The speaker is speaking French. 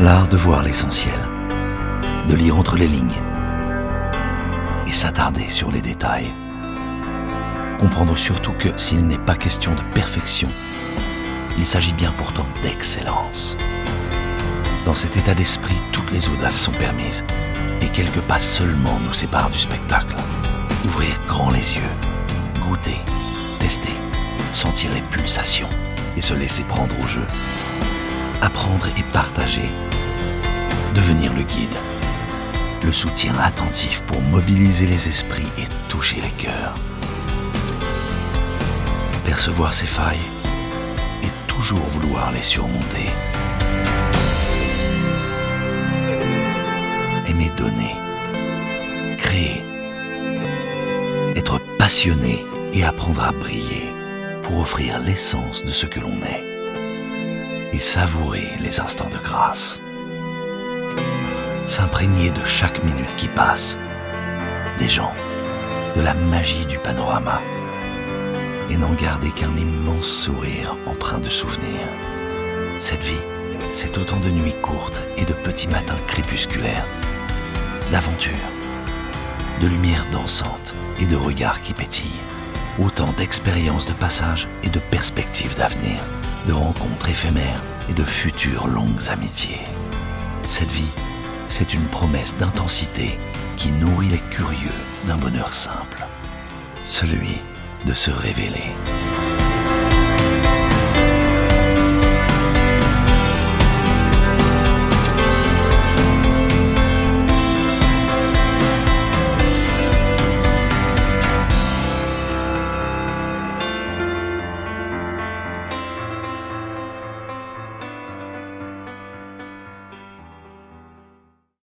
L'art de voir l'essentiel, de lire entre les lignes et s'attarder sur les détails. Comprendre surtout que s'il n'est pas question de perfection, il s'agit bien pourtant d'excellence. Dans cet état d'esprit, toutes les audaces sont permises et quelques pas seulement nous séparent du spectacle. Ouvrir grand les yeux, goûter, tester, sentir les pulsations et se laisser prendre au jeu. Apprendre et partager, devenir le guide, le soutien attentif pour mobiliser les esprits et toucher les cœurs. Percevoir ses failles et toujours vouloir les surmonter. Aimer donner, créer, être passionné et apprendre à briller pour offrir l'essence de ce que l'on est et savourer les instants de grâce. S'imprégner de chaque minute qui passe, des gens, de la magie du panorama et n'en garder qu'un immense sourire empreint de souvenirs. Cette vie, c'est autant de nuits courtes et de petits matins crépusculaires, d'aventures, de lumières dansantes et de regards qui pétillent, autant d'expériences de passage et de perspectives d'avenir, de rencontres éphémères et de futures longues amitiés. Cette vie, c'est une promesse d'intensité qui nourrit les curieux d'un bonheur simple, celui de se révéler.